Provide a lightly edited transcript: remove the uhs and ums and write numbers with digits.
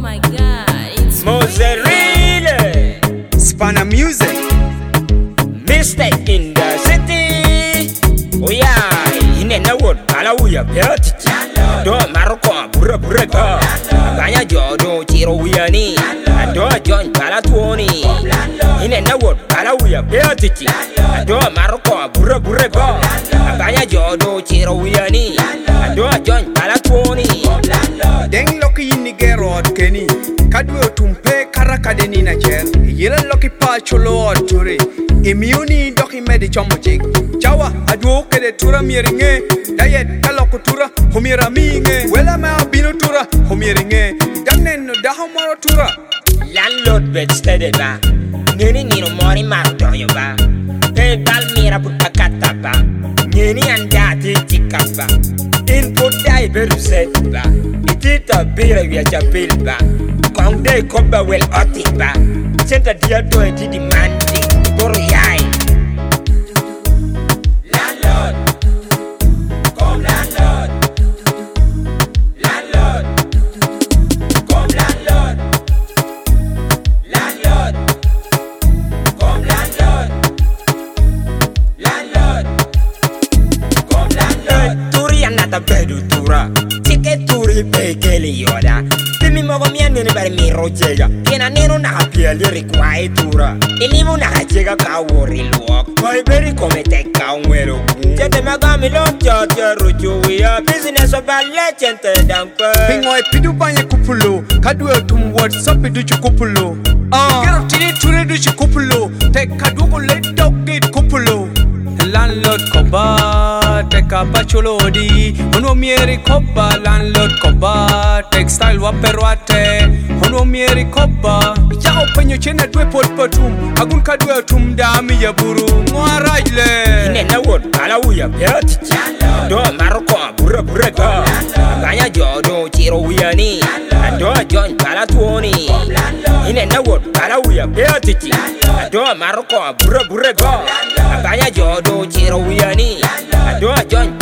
my God, it's Mozzarella, Spana Music, mistake in the city. Oh yeah, in the wood, Palawuya, Pert, do Marco, Burra, Banya Jodo, Chiro Wiani, and do John Palatuoni. In the wood, Palawuya, Pert, and do Marco, Burra, Banya Jodo, Chiro Wiani, and do John Palatuoni. Deng Loki Nigerod Kenny, Kadwe Tumpe Karakadeni Nacher, Yellow Loki Pacholo Ture, Immuni Doki Medichomojig, Chawa, Adwoke de Tura Miringe, Diet Kalokutura, Homira Minge, Wellama Binutura, Homiringe, Danen Dahamara Tura. Landlord bed steady ba, Nini Nino Mori Mardoyoba, Pay Balmira Putakataba, Nini and Dati Tikaba, Input die Beruseba, it is a beer we are Jabilba, Kong de Coba well Otiba, sent a dear to a demanding, Boriai. Landlord, come landlord, landlord, come landlord. Landlord, come landlord, landlord, come landlord. Turi anata bedu tura, tike turi pekeli yoda. Timi mogo miani ni bari mi rojega, kena nero na kapia liri kwa itura. Ilimu na hachega ka wori luok, koi beri kome teka unwelo. Jete magami chote rujuya, business of a legend dampe. Pingoy Pidu Banya Kupulo, Kadwe Tum WhatsApp Duchu Kupulo. Get up to the Ture Duchu Kupulo, take Kadugo let dog gate Kupulo. Landlord Koba, take a bachelodi, Honomieri Koba, landlord Koba, textile waperwate, Honomieri Koba, Yao Penyo Chena Dwepot Patum, Agun Kadwe Tum Dami Yaburu, Moaraile. In the wood, Palawuya, Pert, do Marco, Burra, Banya Jodo, Chiro Wiani, and do John Palatuoni. In the wood, Palawuya, Pert, do Marco, Burra, Banya Jodo, Chiro Wiani, and do John